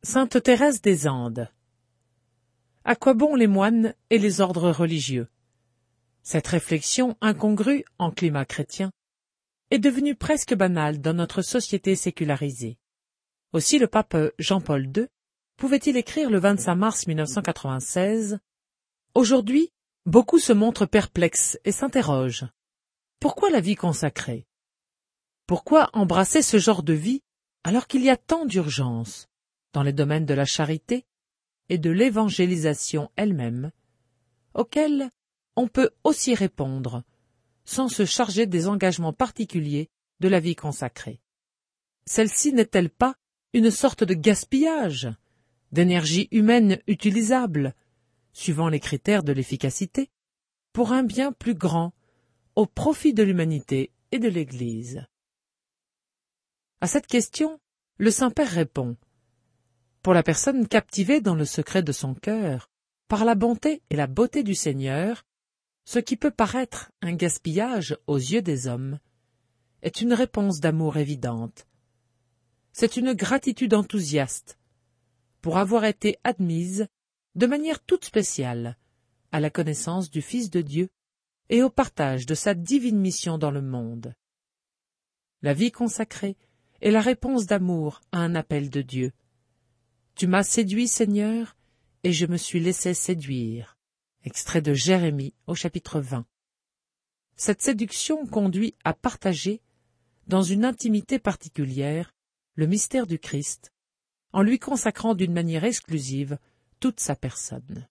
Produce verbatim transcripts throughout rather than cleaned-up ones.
Sainte Thérèse des Andes. À quoi bon les moines et les ordres religieux? Cette réflexion incongrue en climat chrétien est devenue presque banale dans notre société sécularisée. Aussi le pape Jean-Paul deux pouvait-il écrire le vingt-cinq mars mille neuf cent quatre-vingt-seize « Aujourd'hui, beaucoup se montrent perplexes et s'interrogent. Pourquoi la vie consacrée? Pourquoi embrasser ce genre de vie alors qu'il y a tant d'urgence dans les domaines de la charité et de l'évangélisation elle-même, auxquels on peut aussi répondre sans se charger des engagements particuliers de la vie consacrée? Celle-ci n'est-elle pas une sorte de gaspillage d'énergie humaine utilisable, suivant les critères de l'efficacité, pour un bien plus grand, au profit de l'humanité et de l'Église? À cette question, le Saint-Père répond: pour la personne captivée dans le secret de son cœur, par la bonté et la beauté du Seigneur, ce qui peut paraître un gaspillage aux yeux des hommes est une réponse d'amour évidente. C'est une gratitude enthousiaste pour avoir été admise de manière toute spéciale à la connaissance du Fils de Dieu et au partage de sa divine mission dans le monde. La vie consacrée est la réponse d'amour à un appel de Dieu. Tu m'as séduit, Seigneur, et je me suis laissé séduire. Extrait de Jérémie au chapitre vingt. Cette séduction conduit à partager, dans une intimité particulière, le mystère du Christ, en lui consacrant d'une manière exclusive toute sa personne.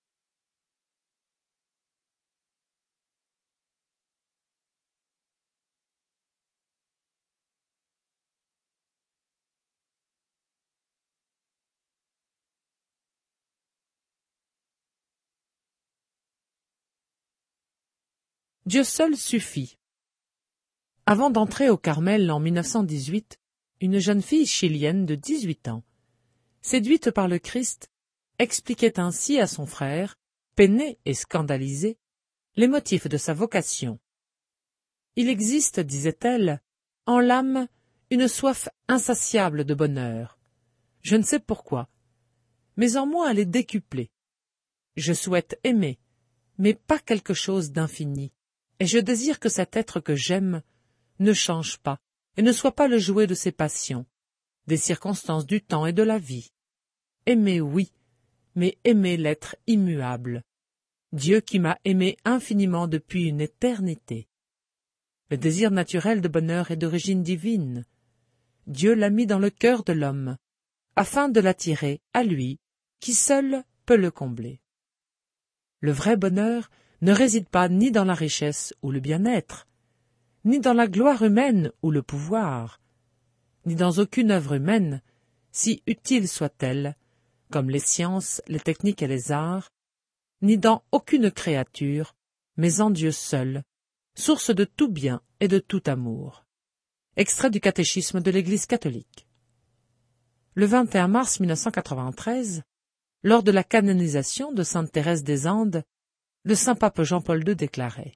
Dieu seul suffit. Avant d'entrer au Carmel en mille neuf cent dix-huit, une jeune fille chilienne de dix-huit ans, séduite par le Christ, expliquait ainsi à son frère, peiné et scandalisé, les motifs de sa vocation. Il existe, disait-elle, en l'âme une soif insatiable de bonheur. Je ne sais pourquoi, mais en moi elle est décuplée. Je souhaite aimer, mais pas quelque chose d'infini, et je désire que cet être que j'aime ne change pas et ne soit pas le jouet de ses passions, des circonstances du temps et de la vie. Aimer, oui, mais aimer l'être immuable, Dieu qui m'a aimé infiniment depuis une éternité. Le désir naturel de bonheur est d'origine divine. Dieu l'a mis dans le cœur de l'homme, afin de l'attirer à lui, qui seul peut le combler. Le vrai bonheur ne réside pas ni dans la richesse ou le bien-être, ni dans la gloire humaine ou le pouvoir, ni dans aucune œuvre humaine, si utile soit-elle, comme les sciences, les techniques et les arts, ni dans aucune créature, mais en Dieu seul, source de tout bien et de tout amour. Extrait du catéchisme de l'Église catholique. Le vingt et un mars mille neuf cent quatre-vingt-treize, lors de la canonisation de Sainte Thérèse des Andes, le saint pape Jean-Paul deux déclarait: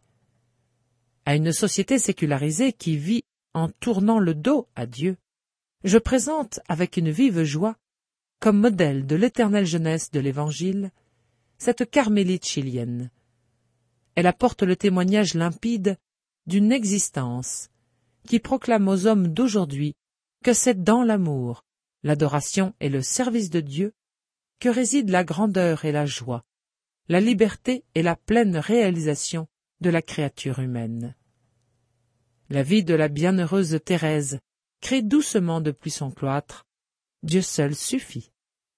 à une société sécularisée qui vit en tournant le dos à Dieu, je présente avec une vive joie, comme modèle de l'éternelle jeunesse de l'Évangile, cette carmélite chilienne. Elle apporte le témoignage limpide d'une existence qui proclame aux hommes d'aujourd'hui que c'est dans l'amour, l'adoration et le service de Dieu que résident la grandeur et la joie, la liberté et la pleine réalisation de la créature humaine. La vie de la bienheureuse Thérèse crie doucement depuis son cloître: Dieu seul suffit.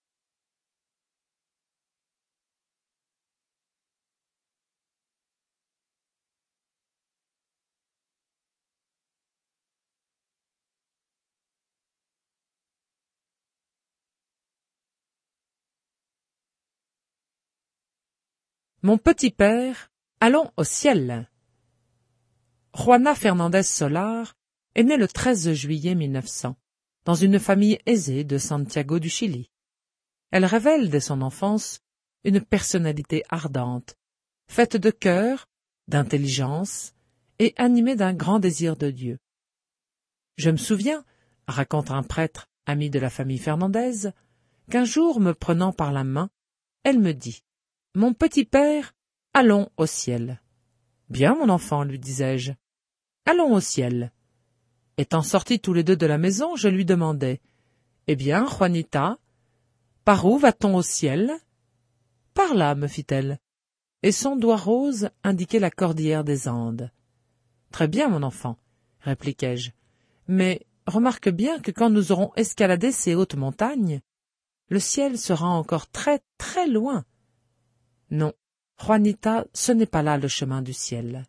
Mon petit père, allons au ciel. Juana Fernández Solar est née le treize juillet mille neuf cents, dans une famille aisée de Santiago du Chili. Elle révèle dès son enfance une personnalité ardente, faite de cœur, d'intelligence et animée d'un grand désir de Dieu. Je me souviens, raconte un prêtre ami de la famille Fernandez, qu'un jour, me prenant par la main, elle me dit « Mon petit père, allons au ciel. »« Bien, mon enfant, lui disais-je. Allons au ciel. » Étant sortis tous les deux de la maison, je lui demandai « Eh bien, Juanita, par où va-t-on au ciel ?»« Par là, me fit-elle. » Et son doigt rose indiquait la cordillère des Andes. « Très bien, mon enfant, répliquai-je. Mais remarque bien que quand nous aurons escaladé ces hautes montagnes, le ciel sera encore très, très loin. Non, Juanita, ce n'est pas là le chemin du ciel.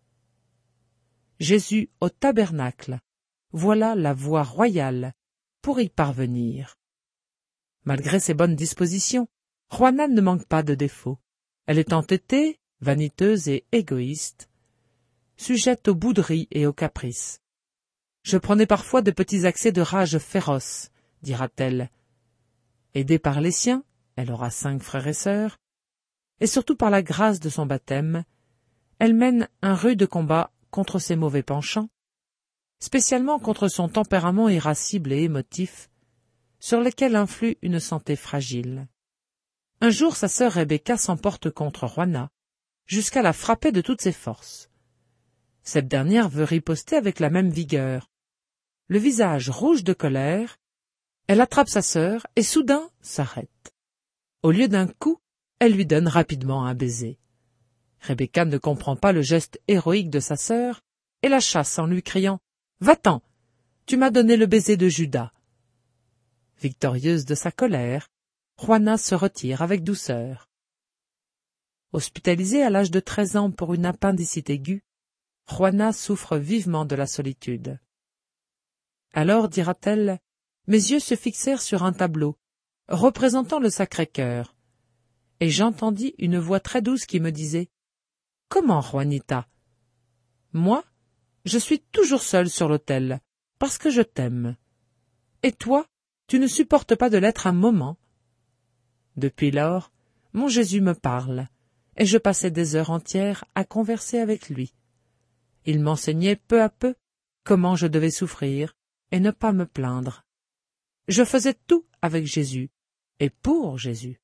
Jésus au tabernacle, voilà la voie royale pour y parvenir. Malgré ses bonnes dispositions, Juana ne manque pas de défauts. Elle est entêtée, vaniteuse et égoïste, sujette aux bouderies et aux caprices. Je prenais parfois de petits accès de rage féroce, dira-t-elle. Aidée par les siens, elle aura cinq frères et sœurs, et surtout par la grâce de son baptême, elle mène un rude combat contre ses mauvais penchants, spécialement contre son tempérament irascible et émotif, sur lequel influe une santé fragile. Un jour, sa sœur Rebecca s'emporte contre Juana, jusqu'à la frapper de toutes ses forces. Cette dernière veut riposter avec la même vigueur. Le visage rouge de colère, elle attrape sa sœur et soudain s'arrête. Au lieu d'un coup, elle lui donne rapidement un baiser. Rebecca ne comprend pas le geste héroïque de sa sœur et la chasse en lui criant « Va-t'en, tu m'as donné le baiser de Judas !» Victorieuse de sa colère, Juana se retire avec douceur. Hospitalisée à l'âge de treize ans pour une appendicite aiguë, Juana souffre vivement de la solitude. Alors, dira-t-elle, mes yeux se fixèrent sur un tableau, représentant le Sacré-Cœur, et j'entendis une voix très douce qui me disait « Comment, Juanita ? Moi, je suis toujours seule sur l'autel, parce que je t'aime. Et toi, tu ne supportes pas de l'être un moment. » Depuis lors, mon Jésus me parle, et je passais des heures entières à converser avec lui. Il m'enseignait peu à peu comment je devais souffrir et ne pas me plaindre. Je faisais tout avec Jésus et pour Jésus.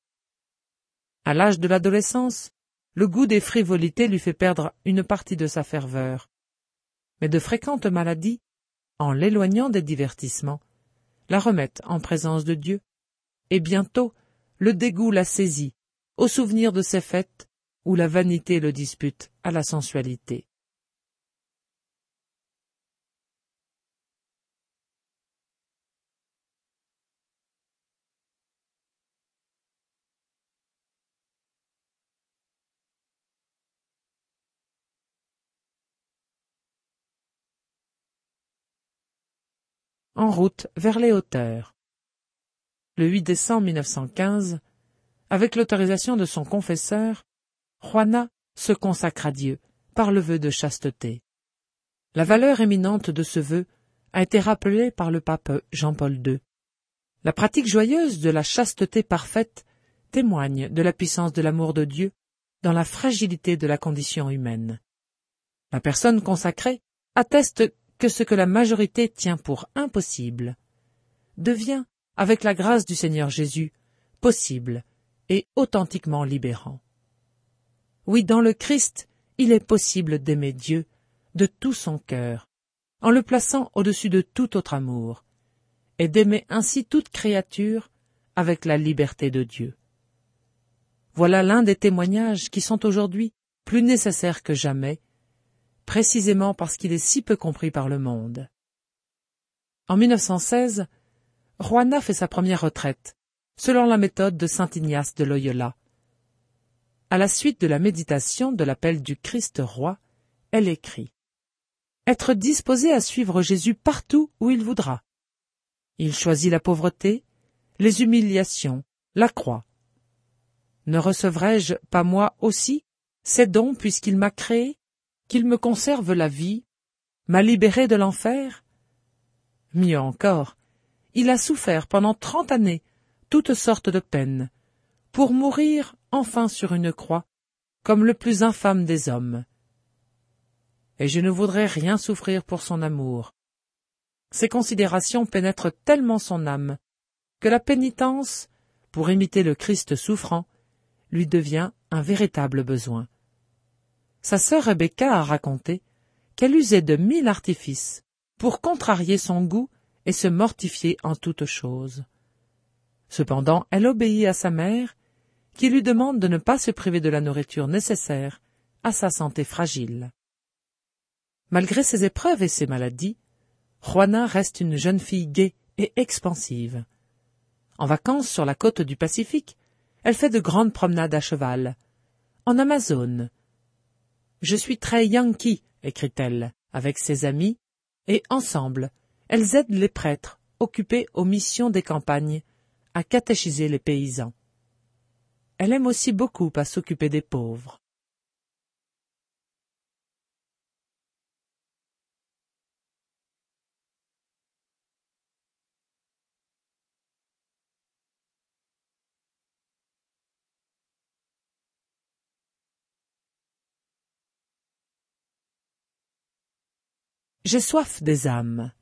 À l'âge de l'adolescence, le goût des frivolités lui fait perdre une partie de sa ferveur. Mais de fréquentes maladies, en l'éloignant des divertissements, la remettent en présence de Dieu, et bientôt le dégoût la saisit, au souvenir de ces fêtes où la vanité le dispute à la sensualité. En route vers les hauteurs. Le huit décembre mille neuf cent quinze, avec l'autorisation de son confesseur, Juana se consacre à Dieu par le vœu de chasteté. La valeur éminente de ce vœu a été rappelée par le pape Jean-Paul deux. La pratique joyeuse de la chasteté parfaite témoigne de la puissance de l'amour de Dieu dans la fragilité de la condition humaine. La personne consacrée atteste que ce que la majorité tient pour impossible devient, avec la grâce du Seigneur Jésus, possible et authentiquement libérant. Oui, dans le Christ, il est possible d'aimer Dieu de tout son cœur, en le plaçant au-dessus de tout autre amour, et d'aimer ainsi toute créature avec la liberté de Dieu. Voilà l'un des témoignages qui sont aujourd'hui plus nécessaires que jamais, précisément parce qu'il est si peu compris par le monde. En mille neuf cent seize, Juana fait sa première retraite, selon la méthode de saint Ignace de Loyola. À la suite de la méditation de l'appel du Christ roi, elle écrit « Être disposé à suivre Jésus partout où il voudra. Il choisit la pauvreté, les humiliations, la croix. Ne recevrai-je pas moi aussi ces dons puisqu'il m'a créé, qu'il me conserve la vie, m'a libéré de l'enfer? Mieux encore, il a souffert pendant trente années toutes sortes de peines, pour mourir enfin sur une croix, comme le plus infâme des hommes. Et je ne voudrais rien souffrir pour son amour. Ces considérations pénètrent tellement son âme, que la pénitence pour imiter le Christ souffrant, lui devient un véritable besoin. Sa sœur Rebecca a raconté qu'elle usait de mille artifices pour contrarier son goût et se mortifier en toutes choses. Cependant, elle obéit à sa mère, qui lui demande de ne pas se priver de la nourriture nécessaire à sa santé fragile. Malgré ses épreuves et ses maladies, Juana reste une jeune fille gaie et expansive. En vacances sur la côte du Pacifique, elle fait de grandes promenades à cheval. En Amazone. « Je suis très yankee », écrit-elle, avec ses amis, et ensemble, elles aident les prêtres, occupés aux missions des campagnes, à catéchiser les paysans. Elle aime aussi beaucoup à s'occuper des pauvres. J'ai soif des âmes.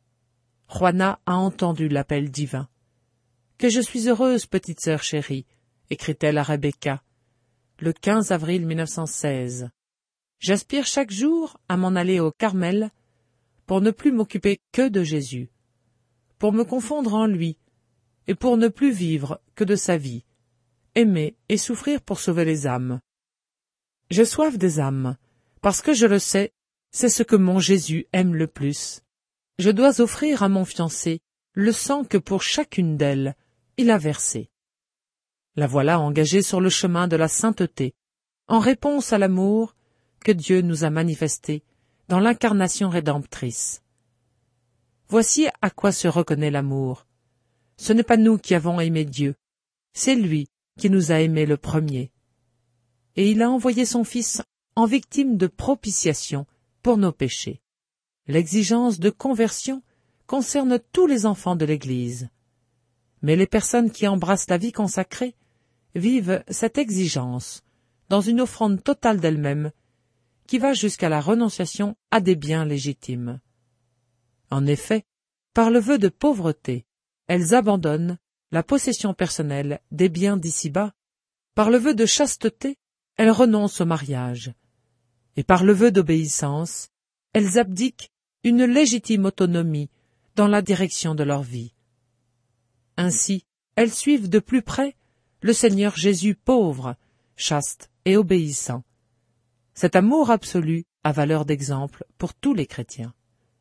Juana a entendu l'appel divin. Que je suis heureuse, petite sœur chérie, écrit-elle à Rebecca, le quinze avril mille neuf cent seize. J'aspire chaque jour à m'en aller au Carmel pour ne plus m'occuper que de Jésus, pour me confondre en lui et pour ne plus vivre que de sa vie, aimer et souffrir pour sauver les âmes. J'ai soif des âmes, parce que je le sais, c'est ce que mon Jésus aime le plus. Je dois offrir à mon fiancé le sang que pour chacune d'elles il a versé. La voilà engagée sur le chemin de la sainteté, en réponse à l'amour que Dieu nous a manifesté dans l'incarnation rédemptrice. Voici à quoi se reconnaît l'amour. Ce n'est pas nous qui avons aimé Dieu, c'est lui qui nous a aimés le premier. Et il a envoyé son Fils en victime de propitiation pour nos péchés. L'exigence de conversion concerne tous les enfants de l'Église. Mais les personnes qui embrassent la vie consacrée vivent cette exigence dans une offrande totale d'elles-mêmes qui va jusqu'à la renonciation à des biens légitimes. En effet, par le vœu de pauvreté, elles abandonnent la possession personnelle des biens d'ici-bas. Par le vœu de chasteté, elles renoncent au mariage. Et par le vœu d'obéissance, elles abdiquent une légitime autonomie dans la direction de leur vie. Ainsi, elles suivent de plus près le Seigneur Jésus pauvre, chaste et obéissant. Cet amour absolu a valeur d'exemple pour tous les chrétiens.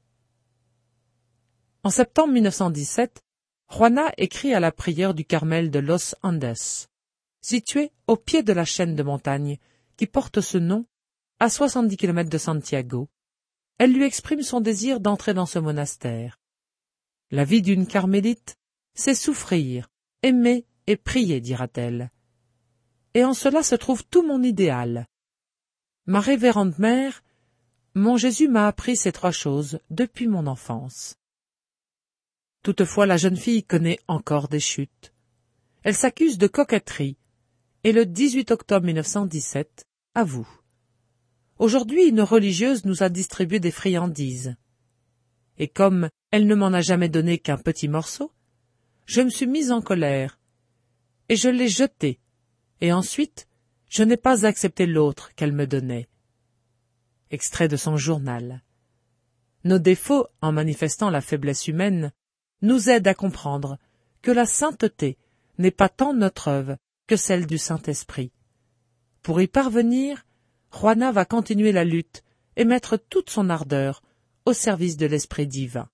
En septembre mille neuf cent dix-sept, Juana écrit à la prieure du Carmel de Los Andes, située au pied de la chaîne de montagnes qui porte ce nom, à soixante-dix kilomètres de Santiago. Elle lui exprime son désir d'entrer dans ce monastère. La vie d'une carmélite, c'est souffrir, aimer et prier, dira-t-elle. Et en cela se trouve tout mon idéal. Ma révérende mère, mon Jésus m'a appris ces trois choses depuis mon enfance. Toutefois, la jeune fille connaît encore des chutes. Elle s'accuse de coquetterie, et le dix-huit octobre mille neuf cent dix-sept, avoue. Aujourd'hui, une religieuse nous a distribué des friandises. Et comme elle ne m'en a jamais donné qu'un petit morceau, je me suis mise en colère, et je l'ai jeté, et ensuite, je n'ai pas accepté l'autre qu'elle me donnait. Extrait de son journal. Nos défauts, en manifestant la faiblesse humaine, nous aident à comprendre que la sainteté n'est pas tant notre œuvre que celle du Saint-Esprit. Pour y parvenir, Juana va continuer la lutte et mettre toute son ardeur au service de l'Esprit divin.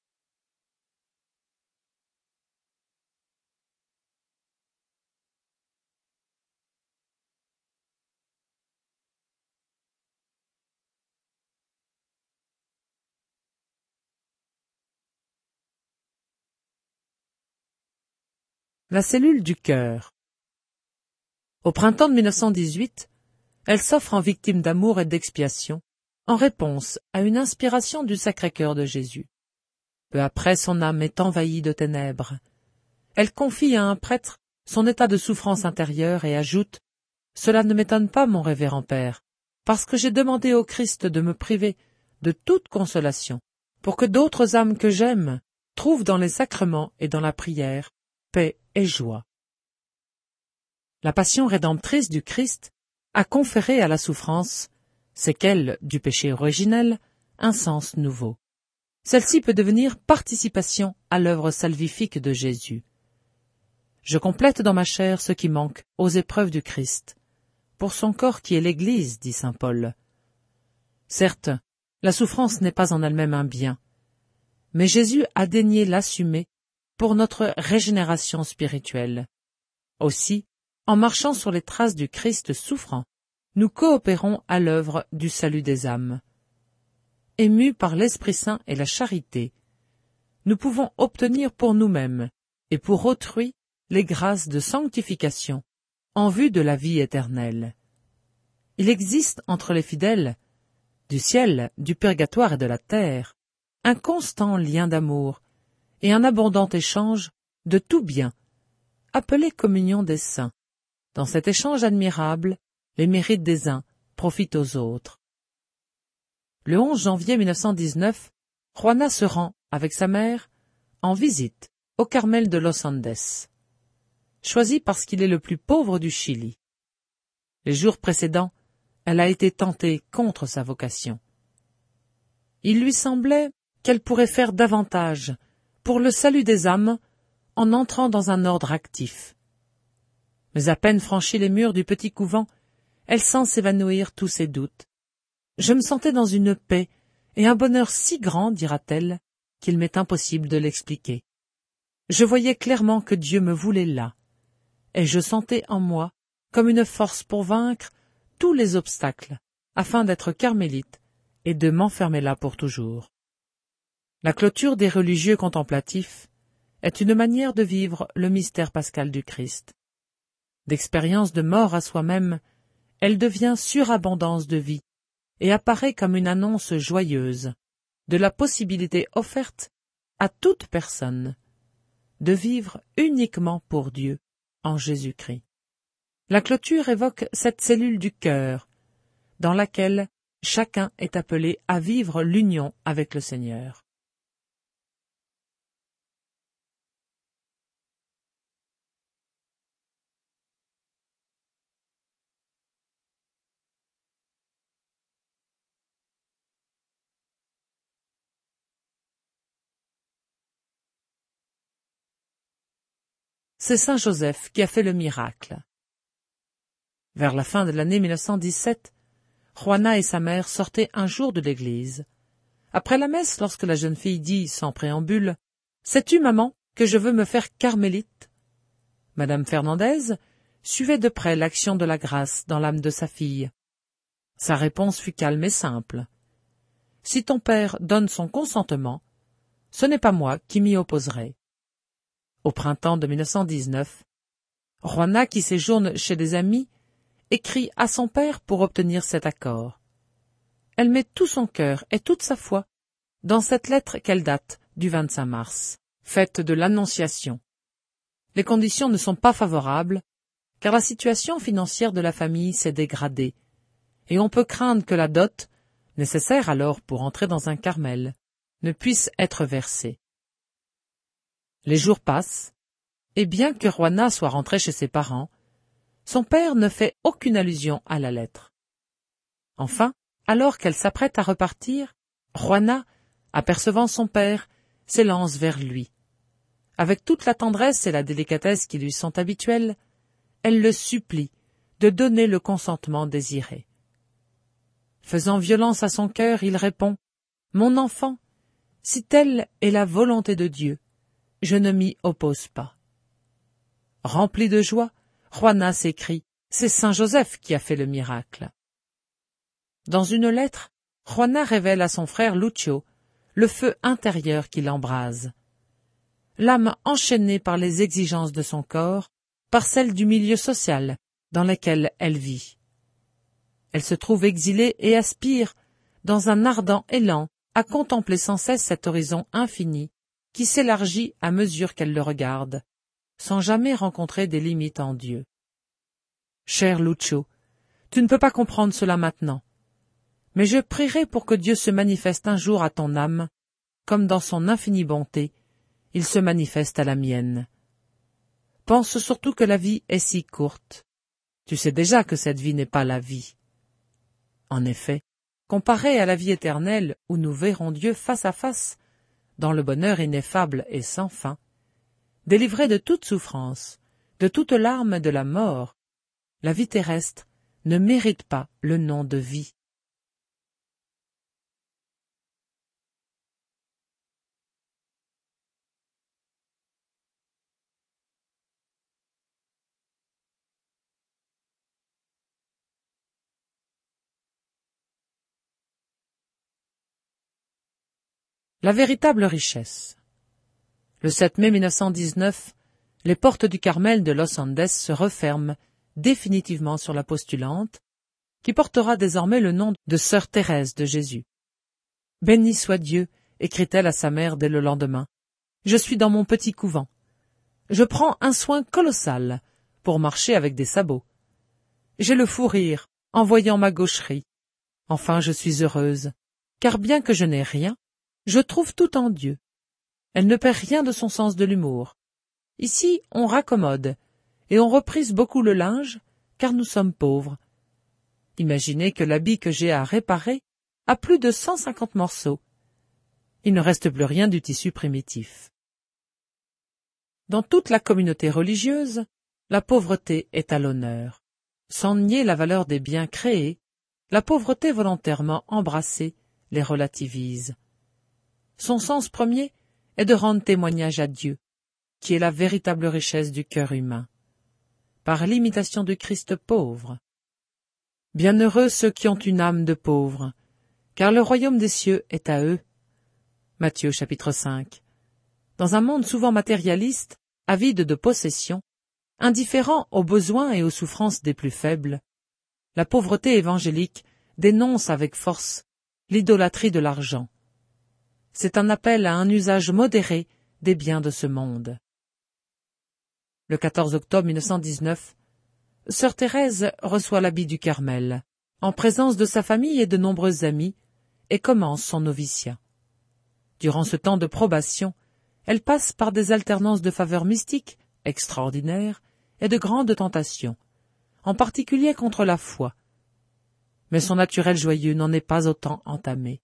La cellule du cœur. Au printemps de mille neuf cent dix-huit, elle s'offre en victime d'amour et d'expiation, en réponse à une inspiration du Sacré-Cœur de Jésus. Peu après, son âme est envahie de ténèbres. Elle confie à un prêtre son état de souffrance intérieure et ajoute « Cela ne m'étonne pas, mon révérend père, parce que j'ai demandé au Christ de me priver de toute consolation, pour que d'autres âmes que j'aime trouvent dans les sacrements et dans la prière paix et joie. La passion rédemptrice du Christ a conféré à la souffrance, séquelle du péché originel, un sens nouveau. Celle-ci peut devenir participation à l'œuvre salvifique de Jésus. Je complète dans ma chair ce qui manque aux épreuves du Christ, pour son corps qui est l'Église, dit saint Paul. Certes, la souffrance n'est pas en elle-même un bien, mais Jésus a daigné l'assumer pour notre régénération spirituelle. Aussi, en marchant sur les traces du Christ souffrant, nous coopérons à l'œuvre du salut des âmes. Émus par l'Esprit Saint et la charité, nous pouvons obtenir pour nous-mêmes et pour autrui les grâces de sanctification en vue de la vie éternelle. Il existe entre les fidèles, du ciel, du purgatoire et de la terre, un constant lien d'amour et un abondant échange de tout bien, appelé communion des saints. Dans cet échange admirable, les mérites des uns profitent aux autres. Le onze janvier mille neuf cent dix-neuf, Juana se rend, avec sa mère, en visite au Carmel de Los Andes, choisi parce qu'il est le plus pauvre du Chili. Les jours précédents, elle a été tentée contre sa vocation. Il lui semblait qu'elle pourrait faire davantage pour le salut des âmes en entrant dans un ordre actif. Mais à peine franchie les murs du petit couvent, elle sent s'évanouir tous ses doutes. Je me sentais dans une paix et un bonheur si grand, dira-t-elle, qu'il m'est impossible de l'expliquer. Je voyais clairement que Dieu me voulait là, et je sentais en moi comme une force pour vaincre tous les obstacles, afin d'être carmélite et de m'enfermer là pour toujours. La clôture des religieux contemplatifs est une manière de vivre le mystère pascal du Christ. D'expérience de mort à soi-même, elle devient surabondance de vie et apparaît comme une annonce joyeuse de la possibilité offerte à toute personne de vivre uniquement pour Dieu en Jésus-Christ. La clôture évoque cette cellule du cœur dans laquelle chacun est appelé à vivre l'union avec le Seigneur. C'est saint Joseph qui a fait le miracle. Vers la fin de l'année mille neuf cent dix-sept, Juana et sa mère sortaient un jour de l'église. Après la messe, lorsque la jeune fille dit, sans préambule, « Sais-tu, maman, que je veux me faire carmélite ?» Madame Fernandez suivait de près l'action de la grâce dans l'âme de sa fille. Sa réponse fut calme et simple. « Si ton père donne son consentement, ce n'est pas moi qui m'y opposerai. » Au printemps de mille neuf cent dix-neuf, Juana, qui séjourne chez des amis, écrit à son père pour obtenir cet accord. Elle met tout son cœur et toute sa foi dans cette lettre qu'elle date du vingt-cinq mars, fête de l'Annonciation. Les conditions ne sont pas favorables, car la situation financière de la famille s'est dégradée, et on peut craindre que la dot, nécessaire alors pour entrer dans un Carmel, ne puisse être versée. Les jours passent, et bien que Juana soit rentrée chez ses parents, son père ne fait aucune allusion à la lettre. Enfin, alors qu'elle s'apprête à repartir, Juana, apercevant son père, s'élance vers lui. Avec toute la tendresse et la délicatesse qui lui sont habituelles, elle le supplie de donner le consentement désiré. Faisant violence à son cœur, il répond « Mon enfant, si telle est la volonté de Dieu, je ne m'y oppose pas. » Remplie de joie, Juana s'écrie « C'est saint Joseph qui a fait le miracle. » Dans une lettre, Juana révèle à son frère Lucio le feu intérieur qui l'embrase. L'âme enchaînée par les exigences de son corps, par celles du milieu social dans lequel elle vit. Elle se trouve exilée et aspire, dans un ardent élan, à contempler sans cesse cet horizon infini qui s'élargit à mesure qu'elle le regarde, sans jamais rencontrer des limites en Dieu. Cher Lucio, tu ne peux pas comprendre cela maintenant, mais je prierai pour que Dieu se manifeste un jour à ton âme, comme dans son infinie bonté, il se manifeste à la mienne. Pense surtout que la vie est si courte, Tu sais déjà que cette vie n'est pas la vie. En effet, comparée à la vie éternelle où nous verrons Dieu face à face, dans le bonheur ineffable et sans fin, délivré de toute souffrance, de toute larme de la mort, la vie terrestre ne mérite pas le nom de vie. La véritable richesse. Le sept mai mille neuf cent dix-neuf, les portes du Carmel de Los Andes se referment définitivement sur la postulante, qui portera désormais le nom de Sœur Thérèse de Jésus. « Béni soit Dieu », écrit-elle à sa mère dès le lendemain, « je suis dans mon petit couvent. Je prends un soin colossal pour marcher avec des sabots. J'ai le fou rire en voyant ma gaucherie. Enfin, je suis heureuse, car bien que je n'ai rien, je trouve tout en Dieu. Elle ne perd rien de son sens de l'humour. Ici, on raccommode, et on reprise beaucoup le linge, car nous sommes pauvres. Imaginez que l'habit que j'ai à réparer a plus de cent cinquante morceaux. Il ne reste plus rien du tissu primitif. Dans toute la communauté religieuse, la pauvreté est à l'honneur. Sans nier la valeur des biens créés, la pauvreté volontairement embrassée les relativise. Son sens premier est de rendre témoignage à Dieu, qui est la véritable richesse du cœur humain, par l'imitation du Christ pauvre. Bienheureux ceux qui ont une âme de pauvre, car le royaume des cieux est à eux. Matthieu chapitre cinq. Dans un monde souvent matérialiste, avide de possessions, indifférent aux besoins et aux souffrances des plus faibles, la pauvreté évangélique dénonce avec force l'idolâtrie de l'argent. C'est un appel à un usage modéré des biens de ce monde. Le quatorze octobre mille neuf cent dix-neuf, Sœur Thérèse reçoit l'habit du Carmel, en présence de sa famille et de nombreux amis, et commence son noviciat. Durant ce temps de probation, elle passe par des alternances de faveurs mystiques extraordinaires et de grandes tentations, en particulier contre la foi. Mais son naturel joyeux n'en est pas autant entamé.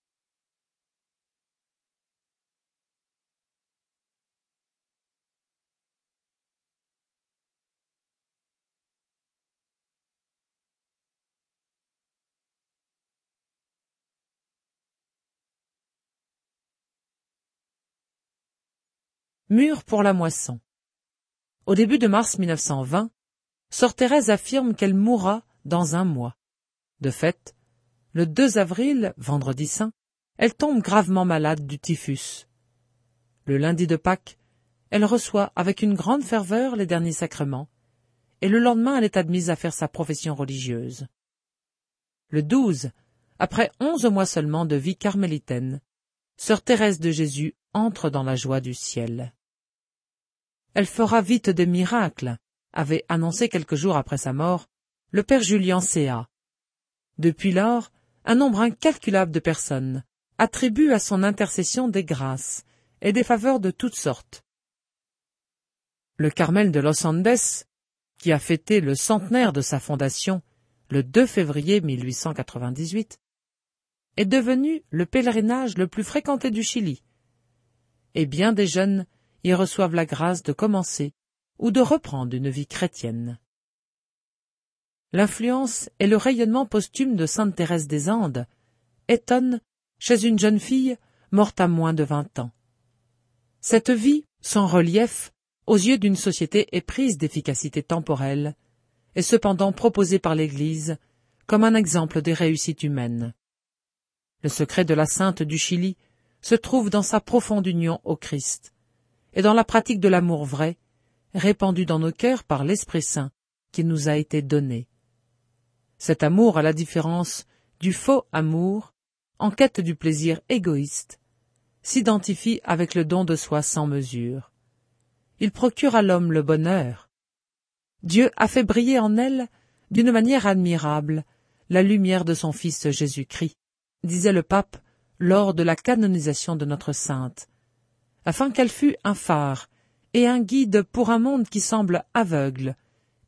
Mur pour la moisson. Au début de mars mille neuf cent vingt, Sœur Thérèse affirme qu'elle mourra dans un mois. De fait, le deux avril, vendredi saint, elle tombe gravement malade du typhus. Le lundi de Pâques, elle reçoit avec une grande ferveur les derniers sacrements, et le lendemain elle est admise à faire sa profession religieuse. Le douze, après onze mois seulement de vie carmélitaine, Sœur Thérèse de Jésus entre dans la joie du ciel. Elle fera vite des miracles, avait annoncé quelques jours après sa mort le père Julian Céa. Depuis lors, un nombre incalculable de personnes attribuent à son intercession des grâces et des faveurs de toutes sortes. Le Carmel de Los Andes, qui a fêté le centenaire de sa fondation le deux février mille huit cent quatre-vingt-dix-huit, est devenu le pèlerinage le plus fréquenté du Chili, et bien des jeunes y reçoivent la grâce de commencer ou de reprendre une vie chrétienne. L'influence et le rayonnement posthume de Sainte Thérèse des Andes étonnent chez une jeune fille morte à moins de vingt ans. Cette vie, sans relief, aux yeux d'une société éprise d'efficacité temporelle, est cependant proposée par l'Église comme un exemple des réussites humaines. Le secret de la sainte du Chili se trouve dans sa profonde union au Christ et dans la pratique de l'amour vrai, répandu dans nos cœurs par l'Esprit Saint qui nous a été donné. Cet amour, à la différence du faux amour, en quête du plaisir égoïste, s'identifie avec le don de soi sans mesure. Il procure à l'homme le bonheur. Dieu a fait briller en elle, d'une manière admirable, la lumière de son Fils Jésus-Christ, disait le pape lors de la canonisation de notre sainte, afin qu'elle fût un phare et un guide pour un monde qui semble aveugle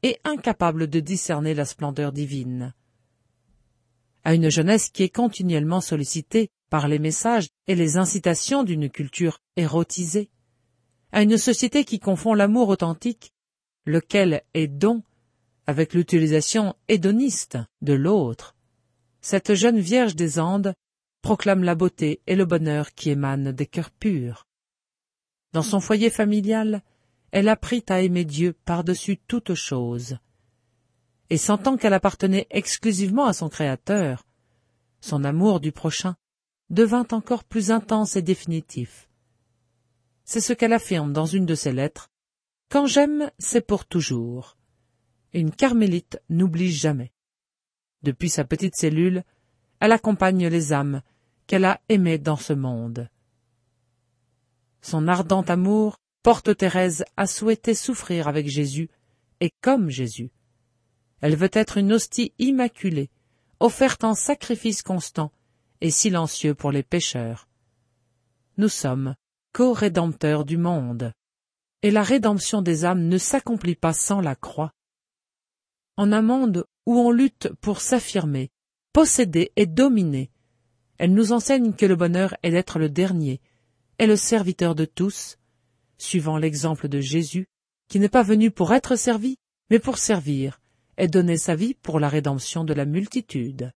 et incapable de discerner la splendeur divine. À une jeunesse qui est continuellement sollicitée par les messages et les incitations d'une culture érotisée, à une société qui confond l'amour authentique, lequel est don, avec l'utilisation hédoniste de l'autre, cette jeune Vierge des Andes proclame la beauté et le bonheur qui émanent des cœurs purs. Dans son foyer familial, elle apprit à aimer Dieu par-dessus toute chose, et sentant qu'elle appartenait exclusivement à son Créateur, son amour du prochain devint encore plus intense et définitif. C'est ce qu'elle affirme dans une de ses lettres. « Quand j'aime, c'est pour toujours. » Une carmélite n'oublie jamais. Depuis sa petite cellule, elle accompagne les âmes qu'elle a aimées dans ce monde. Son ardent amour porte Thérèse à souhaiter souffrir avec Jésus et comme Jésus. Elle veut être une hostie immaculée, offerte en sacrifice constant et silencieux pour les pécheurs. Nous sommes co-rédempteurs du monde, et la rédemption des âmes ne s'accomplit pas sans la croix. En un monde où on lutte pour s'affirmer, posséder et dominer, elle nous enseigne que le bonheur est d'être le dernier et le serviteur de tous, suivant l'exemple de Jésus, qui n'est pas venu pour être servi, mais pour servir et donner sa vie pour la rédemption de la multitude.